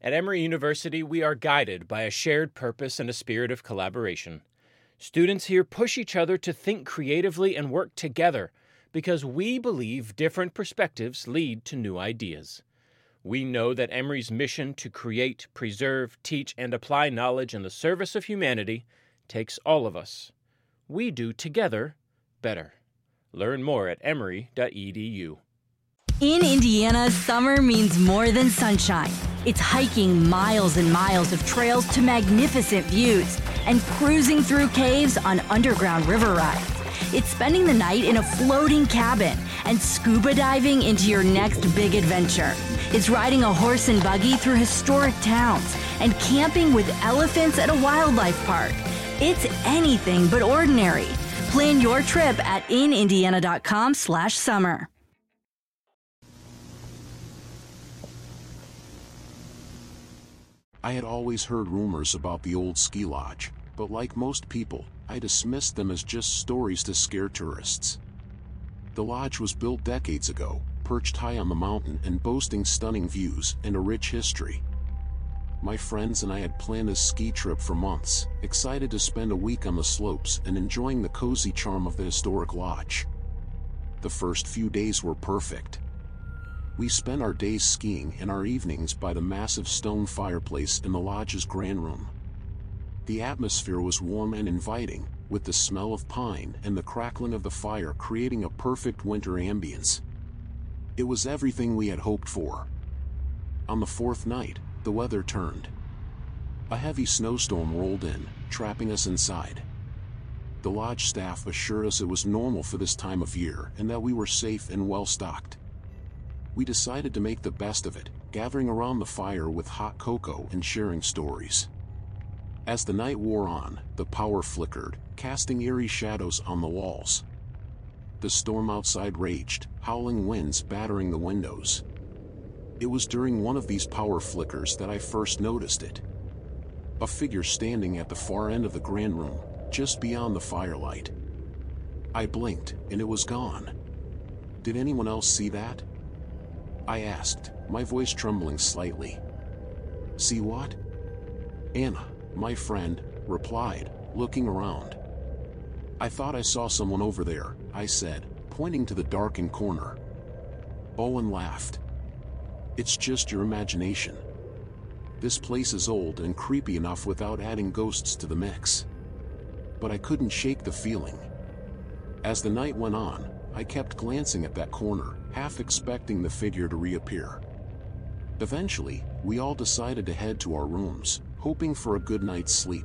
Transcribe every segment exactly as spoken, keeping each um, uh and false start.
At Emory University, we are guided by a shared purpose and a spirit of collaboration. Students here push each other to think creatively and work together because we believe different perspectives lead to new ideas. We know that Emory's mission to create, preserve, teach, and apply knowledge in the service of humanity takes all of us. We do together better. Learn more at emory dot e d u. In Indiana, summer means more than sunshine. It's hiking miles and miles of trails to magnificent views and cruising through caves on underground river rides. It's spending the night in a floating cabin and scuba diving into your next big adventure. It's riding a horse and buggy through historic towns and camping with elephants at a wildlife park. It's anything but ordinary. Plan your trip at in indiana dot com slash summer. I had always heard rumors about the old ski lodge, but like most people, I dismissed them as just stories to scare tourists. The lodge was built decades ago, perched high on the mountain and boasting stunning views and a rich history. My friends and I had planned a ski trip for months, excited to spend a week on the slopes and enjoying the cozy charm of the historic lodge. The first few days were perfect. We spent our days skiing and our evenings by the massive stone fireplace in the lodge's grand room. The atmosphere was warm and inviting, with the smell of pine and the crackling of the fire creating a perfect winter ambience. It was everything we had hoped for. On the fourth night, the weather turned. A heavy snowstorm rolled in, trapping us inside. The lodge staff assured us it was normal for this time of year and that we were safe and well-stocked. We decided to make the best of it, gathering around the fire with hot cocoa and sharing stories. As the night wore on, the power flickered, casting eerie shadows on the walls. The storm outside raged, howling winds battering the windows. It was during one of these power flickers that I first noticed it. A figure standing at the far end of the grand room, just beyond the firelight. I blinked, and it was gone. Did anyone else see that? I asked, my voice trembling slightly. See what? Anna, my friend, replied, looking around. I thought I saw someone over there, I said, pointing to the darkened corner. Owen laughed. It's just your imagination. This place is old and creepy enough without adding ghosts to the mix. But I couldn't shake the feeling. As the night went on, I kept glancing at that corner, half expecting the figure to reappear. Eventually, we all decided to head to our rooms, hoping for a good night's sleep.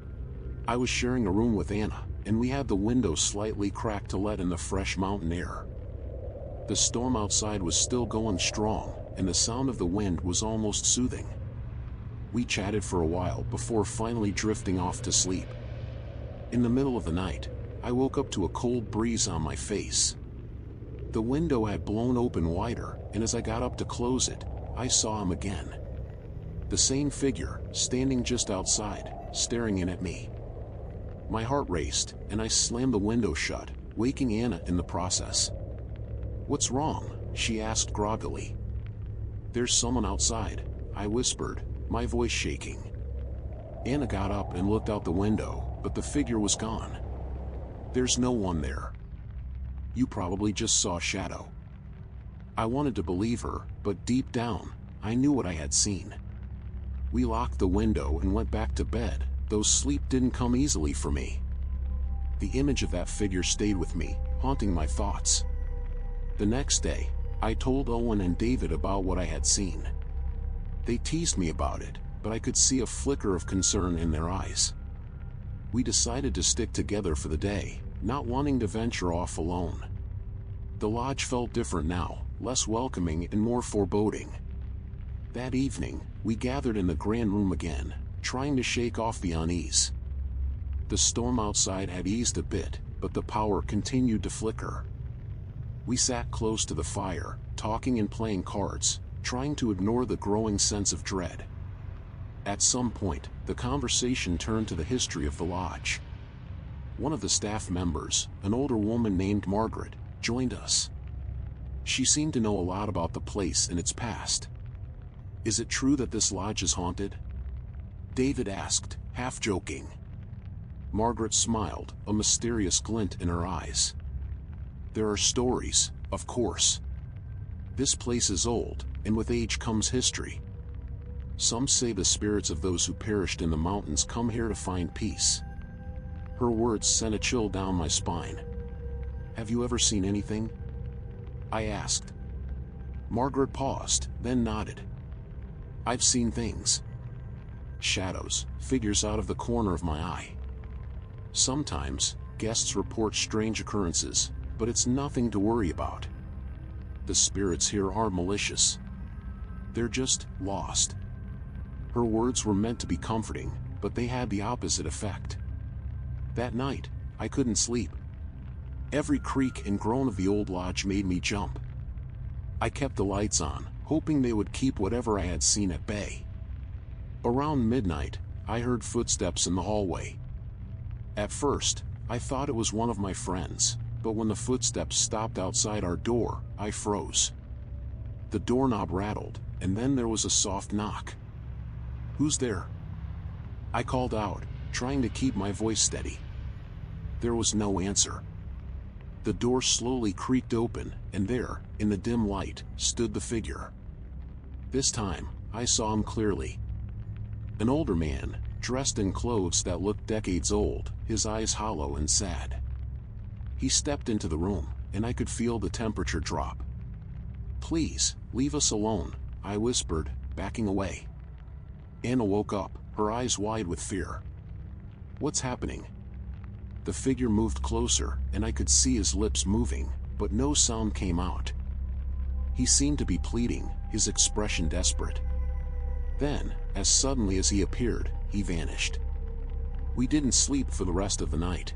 I was sharing a room with Anna, and we had the window slightly cracked to let in the fresh mountain air. The storm outside was still going strong, and the sound of the wind was almost soothing. We chatted for a while before finally drifting off to sleep. In the middle of the night, I woke up to a cold breeze on my face. The window had blown open wider, and as I got up to close it, I saw him again. The same figure, standing just outside, staring in at me. My heart raced, and I slammed the window shut, waking Anna in the process. What's wrong? She asked groggily. There's someone outside, I whispered, my voice shaking. Anna got up and looked out the window, but the figure was gone. There's no one there. You probably just saw a shadow. I wanted to believe her, but deep down, I knew what I had seen. We locked the window and went back to bed, though sleep didn't come easily for me. The image of that figure stayed with me, haunting my thoughts. The next day, I told Owen and David about what I had seen. They teased me about it, but I could see a flicker of concern in their eyes. We decided to stick together for the day, not wanting to venture off alone. The lodge felt different now, less welcoming and more foreboding. That evening, we gathered in the grand room again, trying to shake off the unease. The storm outside had eased a bit, but the power continued to flicker. We sat close to the fire, talking and playing cards, trying to ignore the growing sense of dread. At some point, the conversation turned to the history of the lodge. One of the staff members, an older woman named Margaret, joined us. She seemed to know a lot about the place and its past. "Is it true that this lodge is haunted?" David asked, half joking. Margaret smiled, a mysterious glint in her eyes. "There are stories, of course. This place is old, and with age comes history. Some say the spirits of those who perished in the mountains come here to find peace." Her words sent a chill down my spine. "Have you ever seen anything?" I asked. Margaret paused, then nodded. "I've seen things. Shadows, figures out of the corner of my eye. Sometimes, guests report strange occurrences, but it's nothing to worry about. The spirits here are malicious. They're just lost." Her words were meant to be comforting, but they had the opposite effect. That night, I couldn't sleep. Every creak and groan of the old lodge made me jump. I kept the lights on, hoping they would keep whatever I had seen at bay. Around midnight, I heard footsteps in the hallway. At first, I thought it was one of my friends, but when the footsteps stopped outside our door, I froze. The doorknob rattled, and then there was a soft knock. "Who's there?" I called out, trying to keep my voice steady. There was no answer. The door slowly creaked open, and there, in the dim light, stood the figure. This time, I saw him clearly. An older man, dressed in clothes that looked decades old, his eyes hollow and sad. He stepped into the room, and I could feel the temperature drop. "Please, leave us alone," I whispered, backing away. Anna woke up, her eyes wide with fear. "What's happening?" The figure moved closer, and I could see his lips moving, but no sound came out. He seemed to be pleading, his expression desperate. Then, as suddenly as he appeared, he vanished. We didn't sleep for the rest of the night.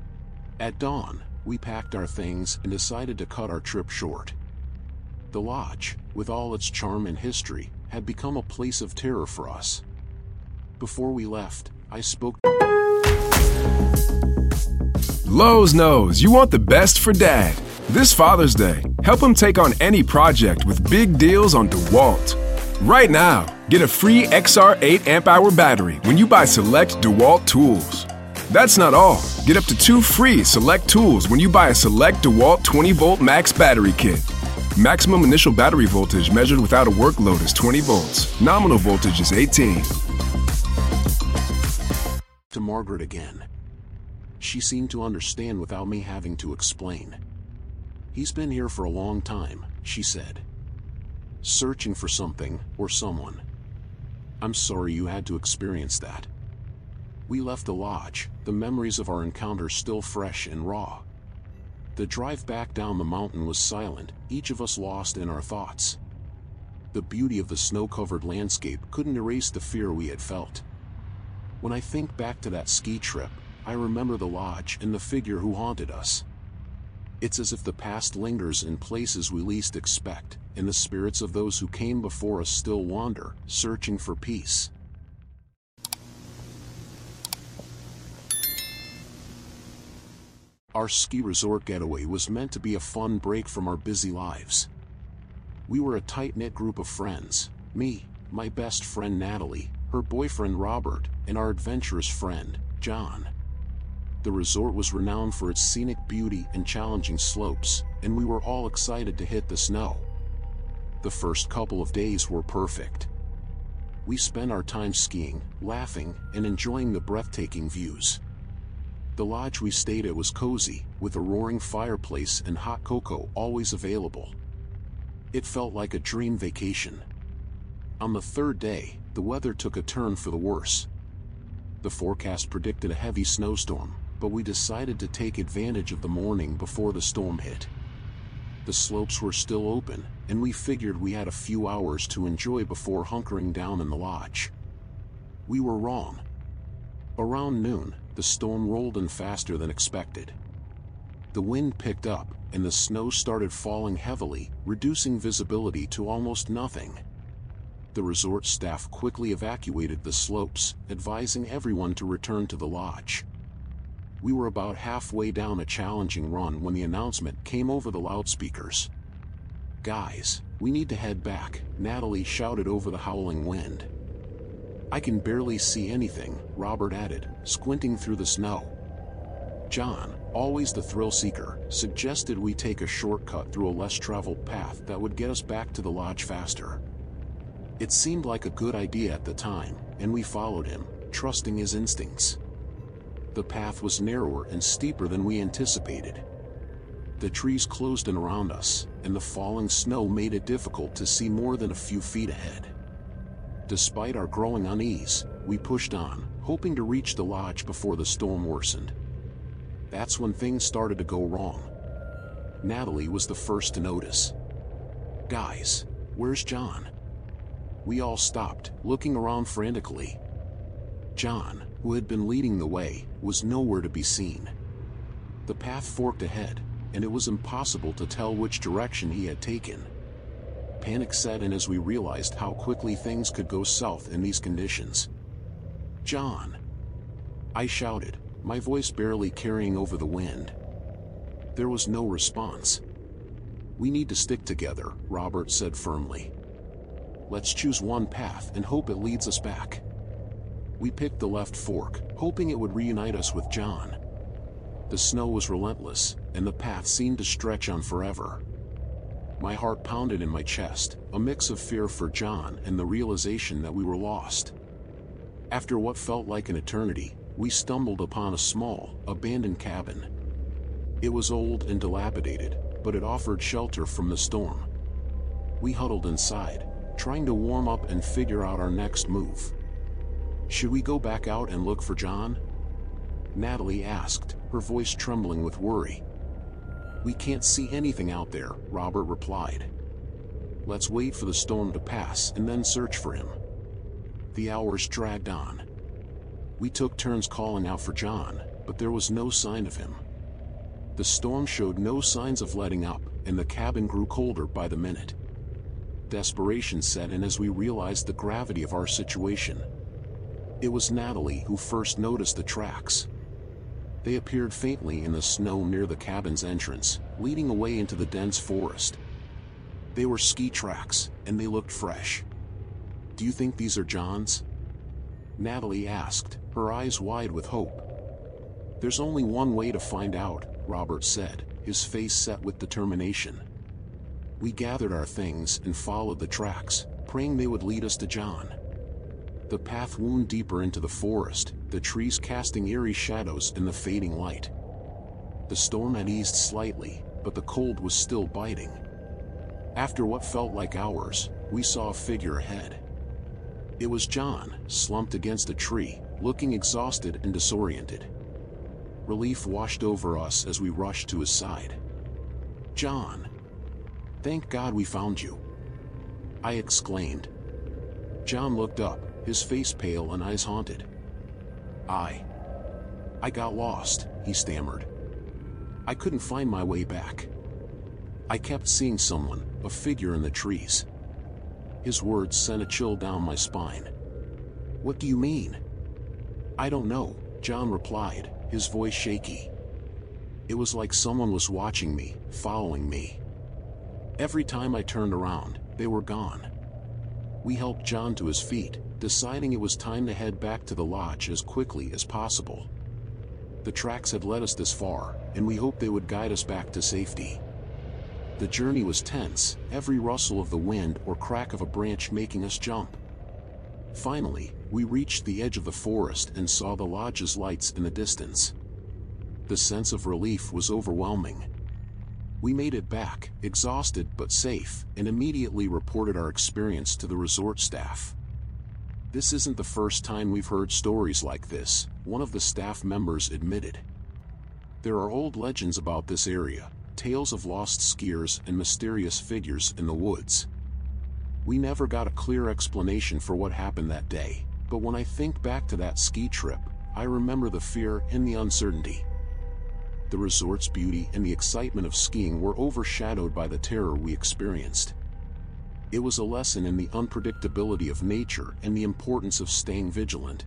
At dawn, we packed our things and decided to cut our trip short. The lodge, with all its charm and history, had become a place of terror for us. Before we left, I spoke. Lowe's knows you want the best for Dad. This Father's Day, help him take on any project with big deals on DeWalt. Right now, get a free X R eight amp hour battery when you buy select DeWalt tools. That's not all. Get up to two free select tools when you buy a select DeWalt twenty volt max battery kit. Maximum initial battery voltage measured without a workload is twenty volts. Nominal voltage is eighteen. To Margaret again. She seemed to understand without me having to explain. "He's been here for a long time," she said. "Searching for something, or someone. I'm sorry you had to experience that." We left the lodge, the memories of our encounter still fresh and raw. The drive back down the mountain was silent, each of us lost in our thoughts. The beauty of the snow-covered landscape couldn't erase the fear we had felt. When I think back to that ski trip, I remember the lodge and the figure who haunted us. It's as if the past lingers in places we least expect, and the spirits of those who came before us still wander, searching for peace. Our ski resort getaway was meant to be a fun break from our busy lives. We were a tight-knit group of friends, me, my best friend Natalie, her boyfriend Robert, and our adventurous friend, John. The resort was renowned for its scenic beauty and challenging slopes, and we were all excited to hit the snow. The first couple of days were perfect. We spent our time skiing, laughing, and enjoying the breathtaking views. The lodge we stayed at was cozy, with a roaring fireplace and hot cocoa always available. It felt like a dream vacation. On the third day, the weather took a turn for the worse. The forecast predicted a heavy snowstorm, but we decided to take advantage of the morning before the storm hit. The slopes were still open, and we figured we had a few hours to enjoy before hunkering down in the lodge. We were wrong. Around noon, the storm rolled in faster than expected. The wind picked up, and the snow started falling heavily, reducing visibility to almost nothing. The resort staff quickly evacuated the slopes, advising everyone to return to the lodge. We were about halfway down a challenging run when the announcement came over the loudspeakers. "Guys, We need to head back, Natalie shouted over the howling wind. I can barely see anything, Robert added, squinting through the snow. John, always the thrill seeker, suggested we take a shortcut through a less traveled path that would get us back to the lodge faster. It seemed like a good idea at the time, and we followed him, trusting his instincts. The path was narrower and steeper than we anticipated. The trees closed in around us, and the falling snow made it difficult to see more than a few feet ahead. Despite our growing unease, we pushed on, hoping to reach the lodge before the storm worsened. That's when things started to go wrong. Natalie was the first to notice. Guys, where's John? We all stopped, looking around frantically. John, who had been leading the way, was nowhere to be seen. The path forked ahead, and it was impossible to tell which direction he had taken. Panic set in as we realized how quickly things could go south in these conditions. John! I shouted, my voice barely carrying over the wind. There was no response. We need to stick together, Robert said firmly. Let's choose one path and hope it leads us back. We picked the left fork, hoping it would reunite us with John. The snow was relentless, and the path seemed to stretch on forever. My heart pounded in my chest, a mix of fear for John and the realization that we were lost. After what felt like an eternity, we stumbled upon a small, abandoned cabin. It was old and dilapidated, but it offered shelter from the storm. We huddled inside, trying to warm up and figure out our next move. Should we go back out and look for John? Natalie asked, her voice trembling with worry. We can't see anything out there, Robert replied. Let's wait for the storm to pass and then search for him. The hours dragged on. We took turns calling out for John, but there was no sign of him. The storm showed no signs of letting up, and the cabin grew colder by the minute. Desperation set in as we realized the gravity of our situation. It was Natalie who first noticed the tracks. They appeared faintly in the snow near the cabin's entrance, leading away into the dense forest. They were ski tracks, and they looked fresh. Do you think these are John's? Natalie asked, her eyes wide with hope. There's only one way to find out, Robert said, his face set with determination. We gathered our things and followed the tracks, praying they would lead us to John. The path wound deeper into the forest, the trees casting eerie shadows in the fading light. The storm had eased slightly, but the cold was still biting. After what felt like hours, we saw a figure ahead. It was John, slumped against a tree, looking exhausted and disoriented. Relief washed over us as we rushed to his side. John! Thank God we found you! I exclaimed. John looked up, his face pale and eyes haunted. I... I got lost, he stammered. I couldn't find my way back. I kept seeing someone, a figure in the trees. His words sent a chill down my spine. What do you mean? I don't know, John replied, his voice shaky. It was like someone was watching me, following me. Every time I turned around, they were gone. We helped John to his feet, deciding it was time to head back to the lodge as quickly as possible. The tracks had led us this far, and we hoped they would guide us back to safety. The journey was tense, every rustle of the wind or crack of a branch making us jump. Finally, we reached the edge of the forest and saw the lodge's lights in the distance. The sense of relief was overwhelming. We made it back, exhausted but safe, and immediately reported our experience to the resort staff. This isn't the first time we've heard stories like this, one of the staff members admitted. There are old legends about this area, tales of lost skiers and mysterious figures in the woods. We never got a clear explanation for what happened that day, but when I think back to that ski trip, I remember the fear and the uncertainty. The resort's beauty and the excitement of skiing were overshadowed by the terror we experienced. It was a lesson in the unpredictability of nature and the importance of staying vigilant.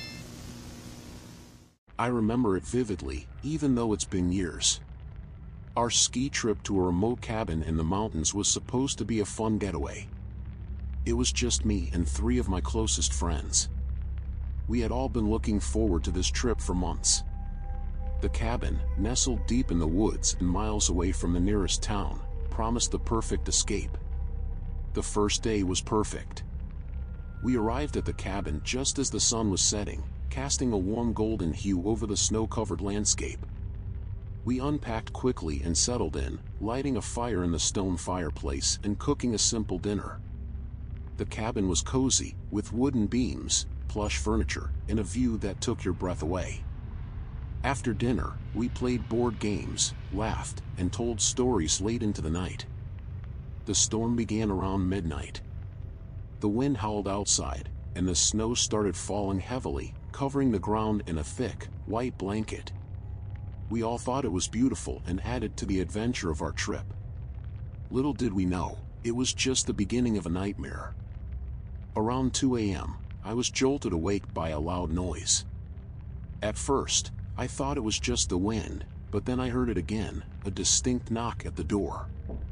I remember it vividly, even though it's been years. Our ski trip to a remote cabin in the mountains was supposed to be a fun getaway. It was just me and three of my closest friends. We had all been looking forward to this trip for months. The cabin, nestled deep in the woods and miles away from the nearest town, promised the perfect escape. The first day was perfect. We arrived at the cabin just as the sun was setting, casting a warm golden hue over the snow-covered landscape. We unpacked quickly and settled in, lighting a fire in the stone fireplace and cooking a simple dinner. The cabin was cozy, with wooden beams, plush furniture, and a view that took your breath away. After dinner, we played board games, laughed, and told stories late into the night. The storm began around midnight. The wind howled outside, and the snow started falling heavily, covering the ground in a thick, white blanket. We all thought it was beautiful and added to the adventure of our trip. Little did we know, it was just the beginning of a nightmare. Around two A M, I was jolted awake by a loud noise. At first, I thought it was just the wind, but then I heard it again, a distinct knock at the door.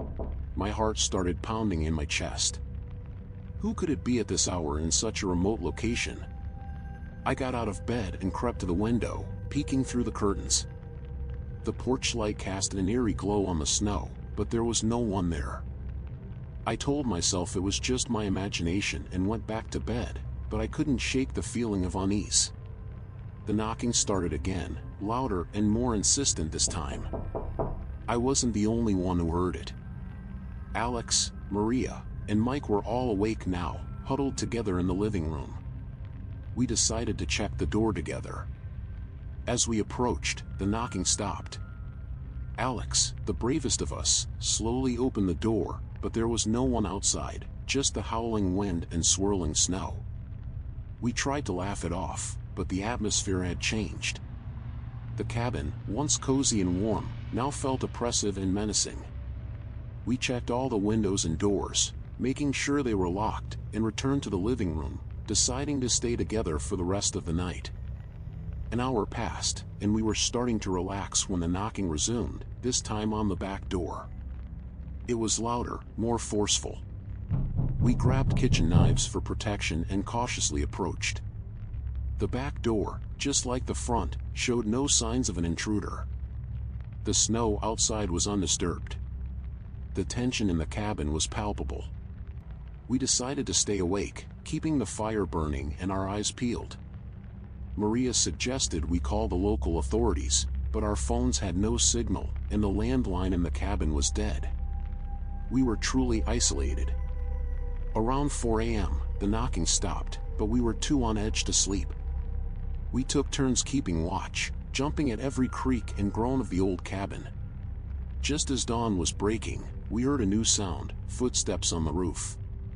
My heart started pounding in my chest. Who could it be at this hour in such a remote location? I got out of bed and crept to the window, peeking through the curtains. The porch light cast an eerie glow on the snow, but there was no one there. I told myself it was just my imagination and went back to bed, but I couldn't shake the feeling of unease. The knocking started again, louder and more insistent this time. I wasn't the only one who heard it. Alex, Maria, and Mike were all awake now, huddled together in the living room. We decided to check the door together. As we approached, the knocking stopped. Alex, the bravest of us, slowly opened the door, but there was no one outside, just the howling wind and swirling snow. We tried to laugh it off, but the atmosphere had changed. The cabin, once cozy and warm, now felt oppressive and menacing. We checked all the windows and doors, making sure they were locked, and returned to the living room, deciding to stay together for the rest of the night. An hour passed, and we were starting to relax when the knocking resumed, this time on the back door. It was louder, more forceful. We grabbed kitchen knives for protection and cautiously approached. The back door, just like the front, showed no signs of an intruder. The snow outside was undisturbed. The tension in the cabin was palpable. We decided to stay awake, keeping the fire burning and our eyes peeled. Maria suggested we call the local authorities, but our phones had no signal, and the landline in the cabin was dead. We were truly isolated. Around four A M, the knocking stopped, but we were too on edge to sleep. We took turns keeping watch, jumping at every creak and groan of the old cabin. Just as dawn was breaking, we heard a new sound, footsteps on the roof.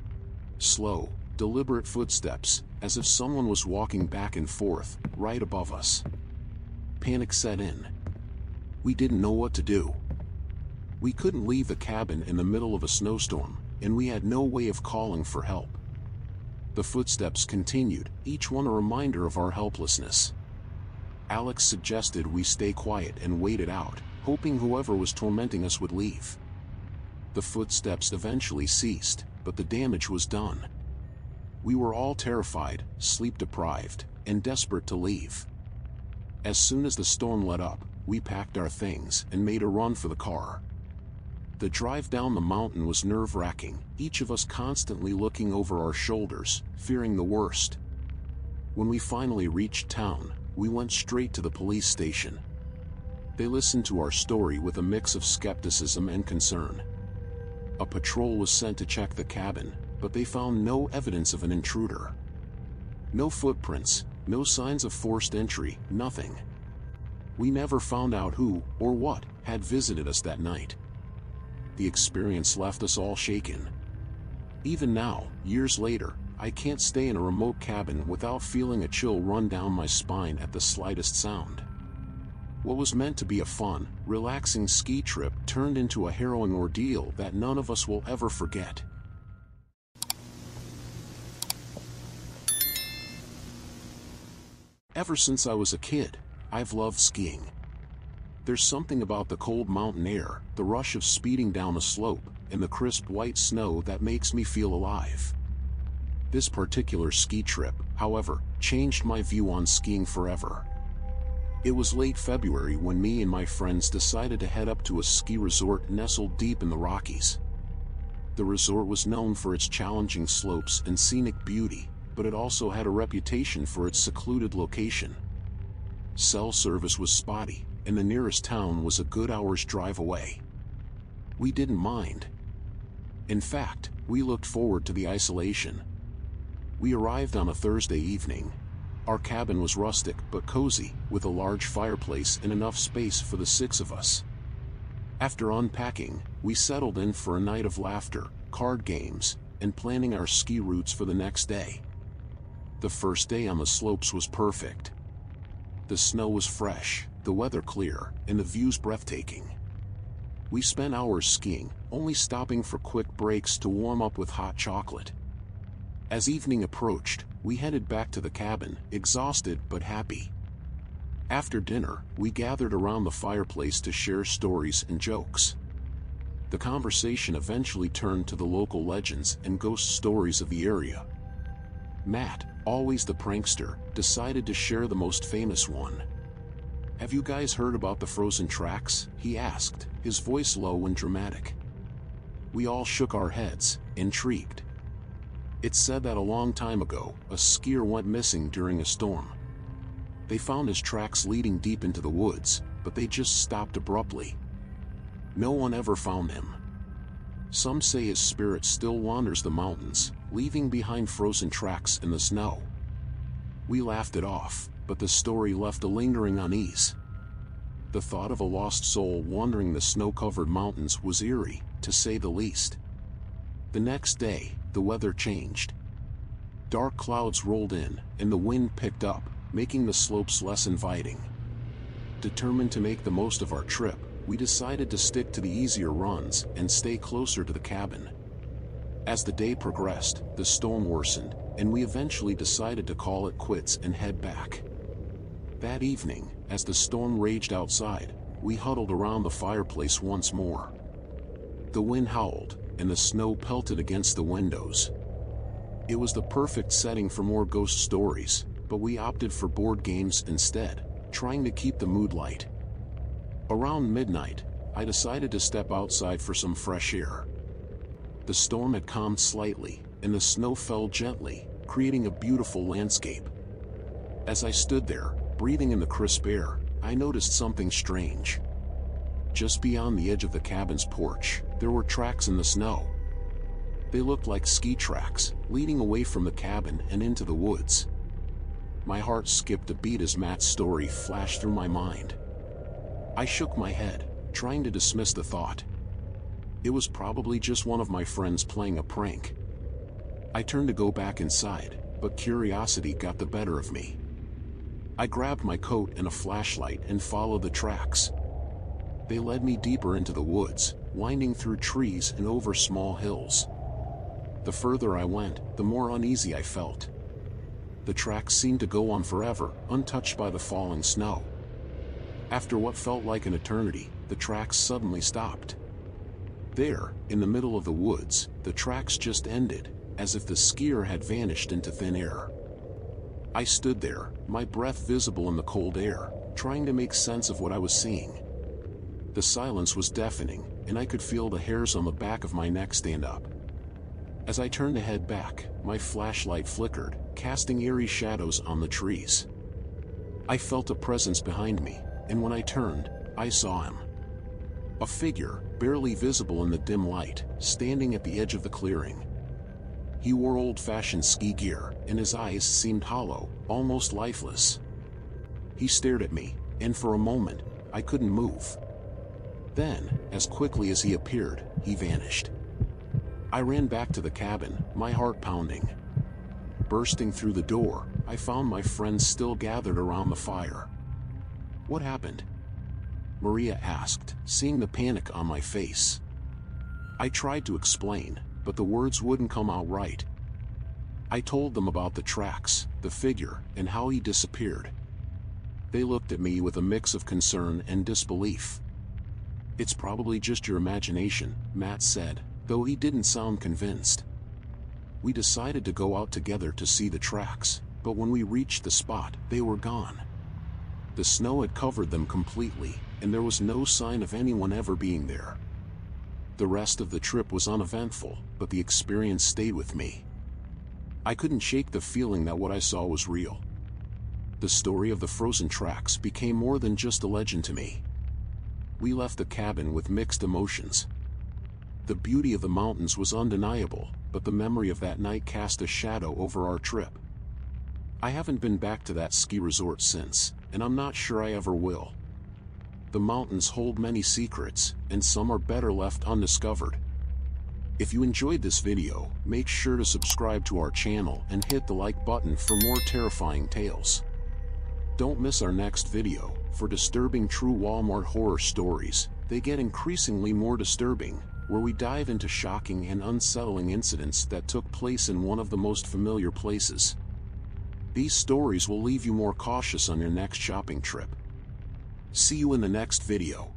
Slow, deliberate footsteps, as if someone was walking back and forth, right above us. Panic set in. We didn't know what to do. We couldn't leave the cabin in the middle of a snowstorm, and we had no way of calling for help. The footsteps continued, each one a reminder of our helplessness. Alex suggested we stay quiet and wait it out, hoping whoever was tormenting us would leave. The footsteps eventually ceased, but the damage was done. We were all terrified, sleep-deprived, and desperate to leave. As soon as the storm let up, we packed our things and made a run for the car. The drive down the mountain was nerve-wracking, each of us constantly looking over our shoulders, fearing the worst. When we finally reached town, we went straight to the police station. They listened to our story with a mix of skepticism and concern. A patrol was sent to check the cabin, but they found no evidence of an intruder. No footprints, no signs of forced entry, nothing. We never found out who, or what, had visited us that night. The experience left us all shaken. Even now, years later, I can't stay in a remote cabin without feeling a chill run down my spine at the slightest sound. What was meant to be a fun, relaxing ski trip turned into a harrowing ordeal that none of us will ever forget. Ever since I was a kid, I've loved skiing. There's something about the cold mountain air, the rush of speeding down a slope, and the crisp white snow that makes me feel alive. This particular ski trip, however, changed my view on skiing forever. It was late February when me and my friends decided to head up to a ski resort nestled deep in the Rockies. The resort was known for its challenging slopes and scenic beauty, but it also had a reputation for its secluded location. Cell service was spotty, and the nearest town was a good hour's drive away. We didn't mind. In fact, we looked forward to the isolation. We arrived on a Thursday evening. Our cabin was rustic but cozy, with a large fireplace and enough space for the six of us. After unpacking, we settled in for a night of laughter, card games, and planning our ski routes for the next day. The first day on the slopes was perfect. The snow was fresh, the weather clear, and the views breathtaking. We spent hours skiing, only stopping for quick breaks to warm up with hot chocolate. As evening approached, we headed back to the cabin, exhausted but happy. After dinner, we gathered around the fireplace to share stories and jokes. The conversation eventually turned to the local legends and ghost stories of the area. Matt, always the prankster, decided to share the most famous one. "Have you guys heard about the frozen tracks?" he asked, his voice low and dramatic. We all shook our heads, intrigued. It's said that a long time ago, a skier went missing during a storm. They found his tracks leading deep into the woods, but they just stopped abruptly. No one ever found him. Some say his spirit still wanders the mountains, leaving behind frozen tracks in the snow. We laughed it off, but the story left a lingering unease. The thought of a lost soul wandering the snow-covered mountains was eerie, to say the least. The next day, the weather changed. Dark clouds rolled in, and the wind picked up, making the slopes less inviting. Determined to make the most of our trip, we decided to stick to the easier runs and stay closer to the cabin. As the day progressed, the storm worsened, and we eventually decided to call it quits and head back. That evening, as the storm raged outside, we huddled around the fireplace once more. The wind howled, and the snow pelted against the windows. It was the perfect setting for more ghost stories, but we opted for board games instead, trying to keep the mood light. Around midnight, I decided to step outside for some fresh air. The storm had calmed slightly, and the snow fell gently, creating a beautiful landscape. As I stood there, breathing in the crisp air, I noticed something strange. Just beyond the edge of the cabin's porch, there were tracks in the snow. They looked like ski tracks, leading away from the cabin and into the woods. My heart skipped a beat as Matt's story flashed through my mind. I shook my head, trying to dismiss the thought. It was probably just one of my friends playing a prank. I turned to go back inside, but curiosity got the better of me. I grabbed my coat and a flashlight and followed the tracks. They led me deeper into the woods, winding through trees and over small hills. The further I went, the more uneasy I felt. The tracks seemed to go on forever, untouched by the falling snow. After what felt like an eternity, the tracks suddenly stopped. There, in the middle of the woods, the tracks just ended, as if the skier had vanished into thin air. I stood there, my breath visible in the cold air, trying to make sense of what I was seeing. The silence was deafening, and I could feel the hairs on the back of my neck stand up. As I turned to head back, my flashlight flickered, casting eerie shadows on the trees. I felt a presence behind me, and when I turned, I saw him. A figure, barely visible in the dim light, standing at the edge of the clearing. He wore old-fashioned ski gear, and his eyes seemed hollow, almost lifeless. He stared at me, and for a moment, I couldn't move. Then, as quickly as he appeared, he vanished. I ran back to the cabin, my heart pounding. Bursting through the door, I found my friends still gathered around the fire. "What happened?" Maria asked, seeing the panic on my face. I tried to explain, but the words wouldn't come out right. I told them about the tracks, the figure, and how he disappeared. They looked at me with a mix of concern and disbelief. "It's probably just your imagination," Matt said, though he didn't sound convinced. We decided to go out together to see the tracks, but when we reached the spot, they were gone. The snow had covered them completely, and there was no sign of anyone ever being there. The rest of the trip was uneventful, but the experience stayed with me. I couldn't shake the feeling that what I saw was real. The story of the frozen tracks became more than just a legend to me. We left the cabin with mixed emotions. The beauty of the mountains was undeniable, but the memory of that night cast a shadow over our trip. I haven't been back to that ski resort since, and I'm not sure I ever will. The mountains hold many secrets, and some are better left undiscovered. If you enjoyed this video, make sure to subscribe to our channel and hit the like button for more terrifying tales. Don't miss our next video, for disturbing true Walmart horror stories. They get increasingly more disturbing, where we dive into shocking and unsettling incidents that took place in one of the most familiar places. These stories will leave you more cautious on your next shopping trip. See you in the next video.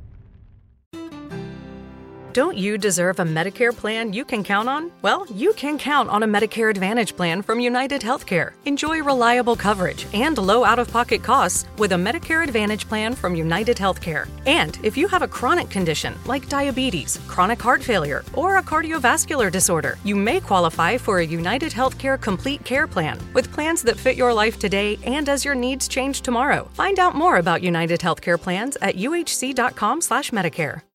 Don't you deserve a Medicare plan you can count on? Well, you can count on a Medicare Advantage plan from United Healthcare. Enjoy reliable coverage and low out-of-pocket costs with a Medicare Advantage plan from United Healthcare. And if you have a chronic condition like diabetes, chronic heart failure, or a cardiovascular disorder, you may qualify for a United Healthcare Complete Care Plan with plans that fit your life today and as your needs change tomorrow. Find out more about United Healthcare plans at U H C dot com slash Medicare.